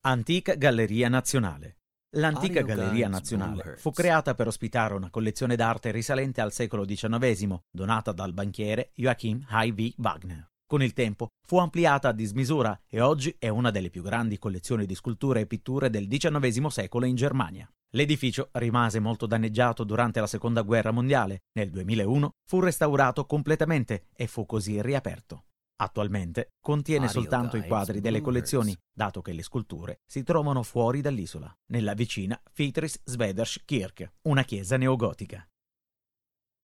Antica Galleria Nazionale. L'Antica Galleria Nazionale fu creata per ospitare una collezione d'arte risalente al secolo XIX, donata dal banchiere Joachim H.V. Wagner. Con il tempo fu ampliata a dismisura e oggi è una delle più grandi collezioni di sculture e pitture del XIX secolo in Germania. L'edificio rimase molto danneggiato durante la Seconda Guerra Mondiale. Nel 2001 fu restaurato completamente e fu così riaperto. Attualmente contiene soltanto i quadri delle collezioni, dato che le sculture si trovano fuori dall'isola, nella vicina Friedrichs-Svederskirche, una chiesa neogotica.